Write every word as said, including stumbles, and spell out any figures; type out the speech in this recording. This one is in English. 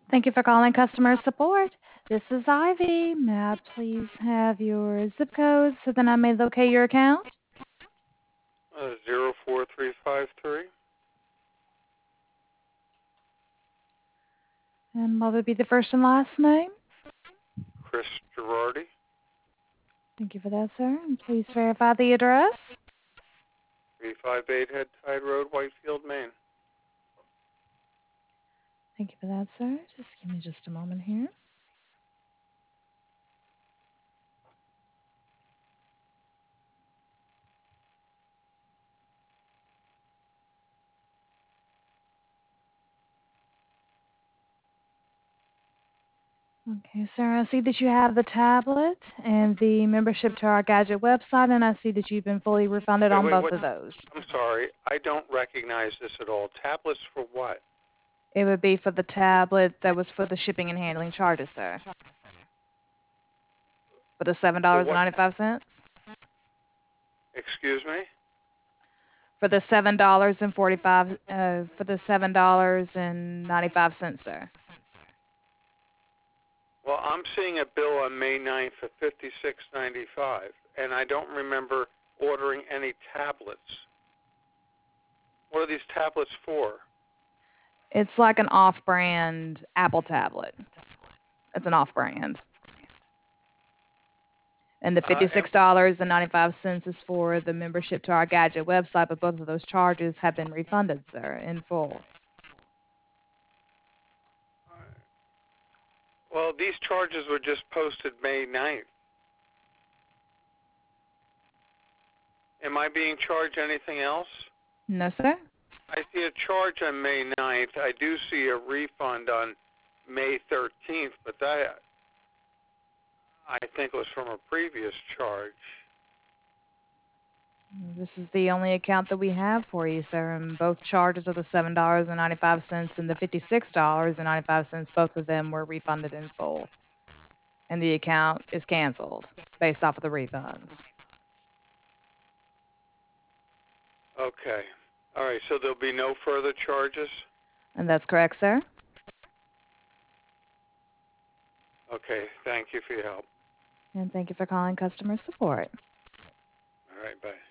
Thank you for calling customer support. This is Ivy. May I please have your zip code so that I may locate your account? Uh, zero four three five three. And what would be the first and last name? Chris Girardi. Thank you for that, sir. And please verify the address. three five eight Head Tide Road, Whitefield, Maine. Thank you for that, sir. Just give me just a moment here. Okay, sir, I see that you have the tablet and the membership to our Gadget website, and I see that you've been fully refunded Wait, on wait, both what? of those. I'm sorry. I don't recognize this at all. Tablets for what? It would be for the tablet that was for the shipping and handling charges, sir. For the seven For dollars and what? ninety-five cents? Excuse me? For the seven dollars and forty-five, uh, for the seven dollars and ninety-five cents, sir. Well, I'm seeing a bill on May ninth for fifty-six ninety-five, and I don't remember ordering any tablets. What are these tablets for? It's like an off-brand Apple tablet. It's an off-brand. And the Uh, and fifty-six dollars and ninety-five cents is for the membership to our Gadget website, but both of those charges have been refunded, sir, in full. well, these charges were just posted May ninth. Am I being charged anything else? No, sir. I see a charge on May ninth. I do see a refund on May thirteenth, but that I think was from a previous charge. This is the only account that we have for you, sir, and both charges of the seven dollars and ninety-five cents and the fifty-six dollars and ninety-five cents, both of them were refunded in full. And the account is canceled based off of the refunds. Okay. All right, so there'll be no further charges? And that's correct, sir. Okay, thank you for your help. And thank you for calling customer support. All right, bye.